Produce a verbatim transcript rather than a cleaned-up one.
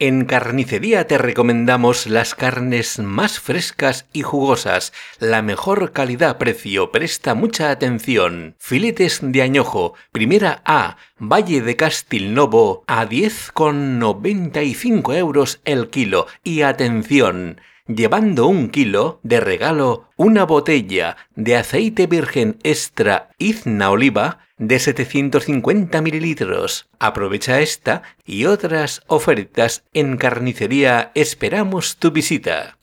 En Carnicería te recomendamos las carnes más frescas y jugosas, la mejor calidad-precio. Presta mucha atención. Filetes de añojo, primera A, Valle de Castilnovo, a diez con noventa y cinco euros el kilo. Y atención, llevando un kilo, de regalo una botella de aceite virgen extra Izna Oliva de setecientos cincuenta mililitros. Aprovecha esta y otras ofertas en Carnicería. Esperamos tu visita.